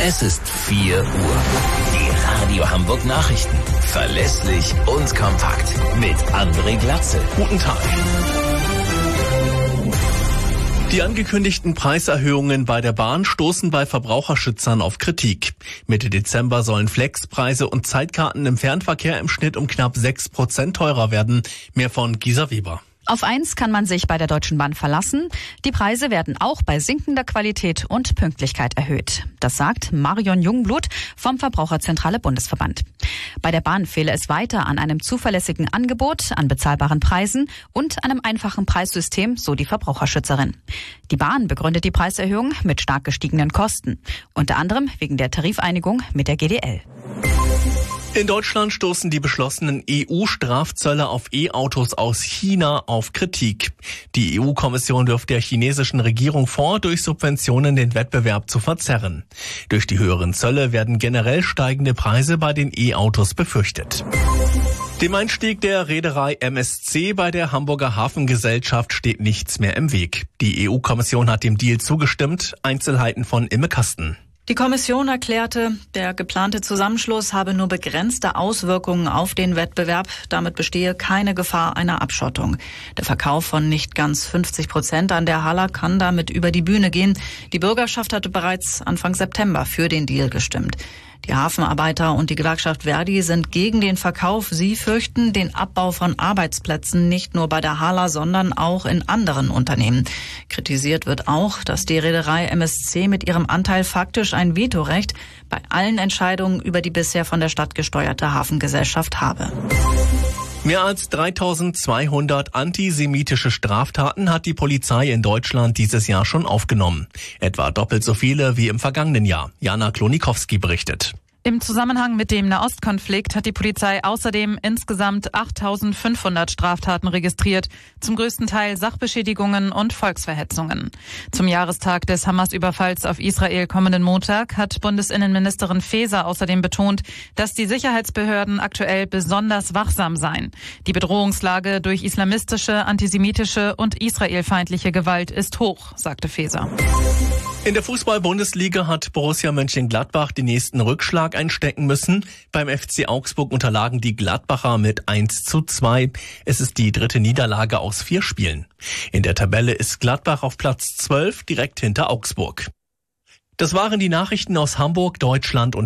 Es ist 4 Uhr. Die Radio Hamburg Nachrichten. Verlässlich und kompakt. Mit André Glatzel. Guten Tag. Die angekündigten Preiserhöhungen bei der Bahn stoßen bei Verbraucherschützern auf Kritik. Mitte Dezember sollen Flexpreise und Zeitkarten im Fernverkehr im Schnitt um knapp 6% teurer werden. Mehr von Gisa Weber. Auf eins kann man sich bei der Deutschen Bahn verlassen. Die Preise werden auch bei sinkender Qualität und Pünktlichkeit erhöht. Das sagt Marion Jungblut vom Verbraucherzentrale Bundesverband. Bei der Bahn fehle es weiter an einem zuverlässigen Angebot, an bezahlbaren Preisen und einem einfachen Preissystem, so die Verbraucherschützerin. Die Bahn begründet die Preiserhöhung mit stark gestiegenen Kosten, unter anderem wegen der Tarifeinigung mit der GDL. In Deutschland stoßen die beschlossenen EU-Strafzölle auf E-Autos aus China auf Kritik. Die EU-Kommission wirft der chinesischen Regierung vor, durch Subventionen den Wettbewerb zu verzerren. Durch die höheren Zölle werden generell steigende Preise bei den E-Autos befürchtet. Dem Einstieg der Reederei MSC bei der Hamburger Hafengesellschaft steht nichts mehr im Weg. Die EU-Kommission hat dem Deal zugestimmt. Einzelheiten von Imme Kasten. Die Kommission erklärte, der geplante Zusammenschluss habe nur begrenzte Auswirkungen auf den Wettbewerb. Damit bestehe keine Gefahr einer Abschottung. Der Verkauf von nicht ganz 50% an der Hala kann damit über die Bühne gehen. Die Bürgerschaft hatte bereits Anfang September für den Deal gestimmt. Die Hafenarbeiter und die Gewerkschaft Verdi sind gegen den Verkauf. Sie fürchten den Abbau von Arbeitsplätzen nicht nur bei der Hala, sondern auch in anderen Unternehmen. Kritisiert wird auch, dass die Reederei MSC mit ihrem Anteil faktisch ein Vetorecht bei allen Entscheidungen über die bisher von der Stadt gesteuerte Hafengesellschaft habe. Mehr als 3200 antisemitische Straftaten hat die Polizei in Deutschland dieses Jahr schon aufgenommen. Etwa doppelt so viele wie im vergangenen Jahr. Jana Klonikowski berichtet. Im Zusammenhang mit dem Nahostkonflikt hat die Polizei außerdem insgesamt 8.500 Straftaten registriert, zum größten Teil Sachbeschädigungen und Volksverhetzungen. Zum Jahrestag des Hamas-Überfalls auf Israel kommenden Montag hat Bundesinnenministerin Faeser außerdem betont, dass die Sicherheitsbehörden aktuell besonders wachsam seien. Die Bedrohungslage durch islamistische, antisemitische und israelfeindliche Gewalt ist hoch, sagte Faeser. In der Fußball-Bundesliga hat Borussia Mönchengladbach den nächsten Rückschlag einstecken müssen. Beim FC Augsburg unterlagen die Gladbacher mit 1:2. Es ist die 3. Niederlage aus 4 Spielen. In der Tabelle ist Gladbach auf Platz 12, direkt hinter Augsburg. Das waren die Nachrichten aus Hamburg, Deutschland und